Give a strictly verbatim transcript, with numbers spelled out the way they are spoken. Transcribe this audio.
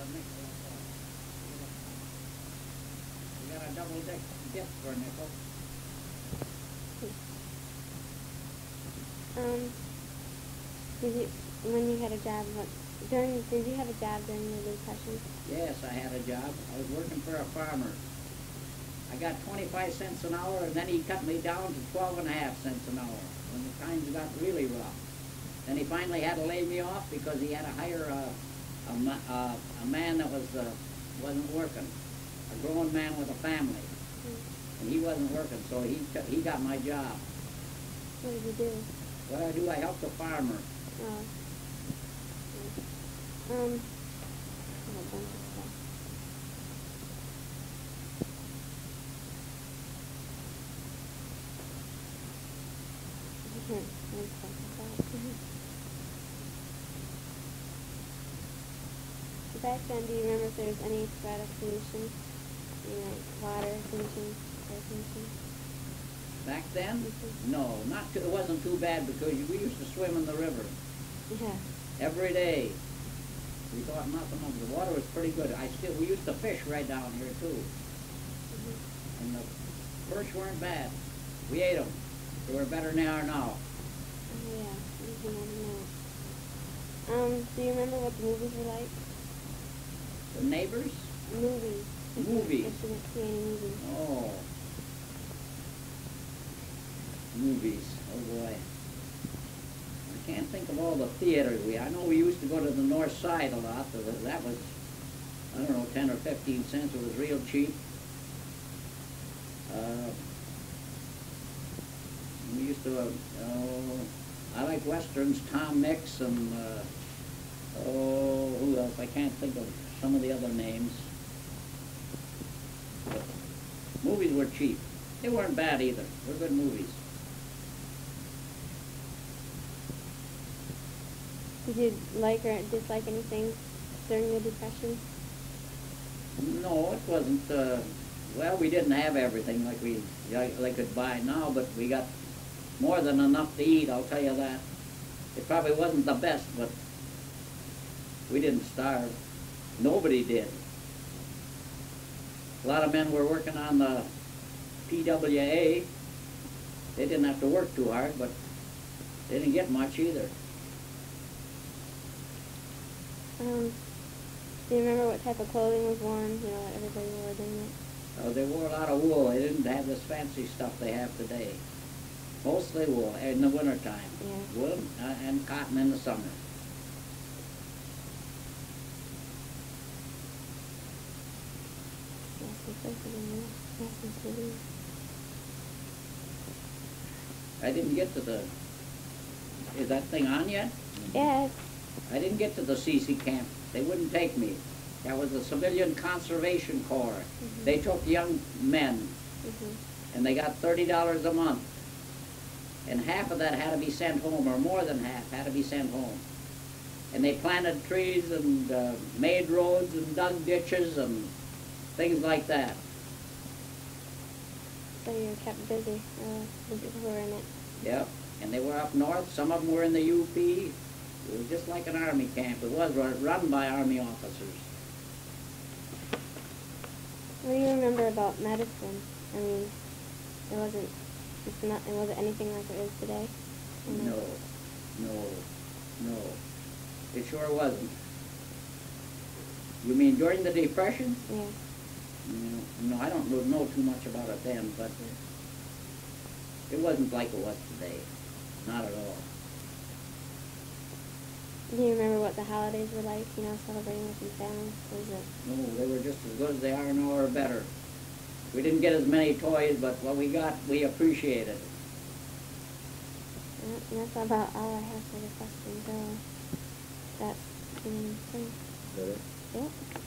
We got a double deck disc for a nickel. Um, did you, when you had a job, what, during, did you have a job during the Depression? Yes, I had a job. I was working for a farmer. I got twenty-five cents an hour, and then he cut me down to twelve and a half cents an hour when the times got really rough. Then he finally had to lay me off because he had to hire a, a, ma uh, a man that was, uh, wasn't working, a grown man with a family. Mm. And he wasn't working, so he, he got my job. What did you do? What I do, I helped the farmer. Oh. Um, a bunch of stuff. Here, one second. Back then, do you remember if there was any threat of pollution? You know, water pollution, air pollution? Back then? Mm-hmm. No, not too, it wasn't too bad because we used to swim in the river. Yeah. Every day. We thought nothing of it. The water was pretty good. I still, we used to fish right down here too. Mm-hmm. And the perch weren't bad. We ate them. They were better than they are now. Oh yeah, I don't know. Um, do you remember what the movies were like? The neighbors? Movies. Movies. If you didn't see any movies. Oh. Movies. Oh boy. I can't think of all the theaters we. I know we used to go to the north side a lot. But that was, I don't know, ten or fifteen cents. It was real cheap. Uh, we used to. Uh, oh, I like westerns. Tom Mix and uh, oh, who else? I can't think of some of the other names. But movies were cheap. They weren't bad either. They were good movies. Did you like or dislike anything during the Depression? No, it wasn't. Uh, well, we didn't have everything like we like, like could buy now, but we got more than enough to eat. I'll tell you that. It probably wasn't the best, but we didn't starve. Nobody did. A lot of men were working on the P W A. They didn't have to work too hard, but they didn't get much either. Um, do you remember what type of clothing was worn, you know, that everybody wore during it? Oh, they wore a lot of wool. They didn't have this fancy stuff they have today. Mostly wool in the wintertime. Yeah. Wool uh, and cotton in the summer. I didn't get to the... Is that thing on yet? Yes. I didn't get to the C C camp. They wouldn't take me. That was the Civilian Conservation Corps. Mm-hmm. They took young men, mm-hmm. and they got thirty dollars a month. And half of that had to be sent home, or more than half had to be sent home. And they planted trees and uh, made roads and dug ditches and things like that. So you were kept busy, uh, the people who were in it. Yep. And they were up north. Some of them were in the U P. It was just like an army camp. It was run by army officers. What do you remember about medicine? I mean, it wasn't, it's not, it wasn't anything like it is today? No, no, no. It sure wasn't. You mean during the Depression? Yeah. No, no, I don't know too much about it then, but it wasn't like it was today. Not at all. Do you remember what the holidays were like, you know, celebrating with your family? Was it? No, they were just as good as they are now or better. We didn't get as many toys, but what we got, we appreciated. Yeah, that's about all I have for the questions. Uh, that's the main thing. Good. Yep.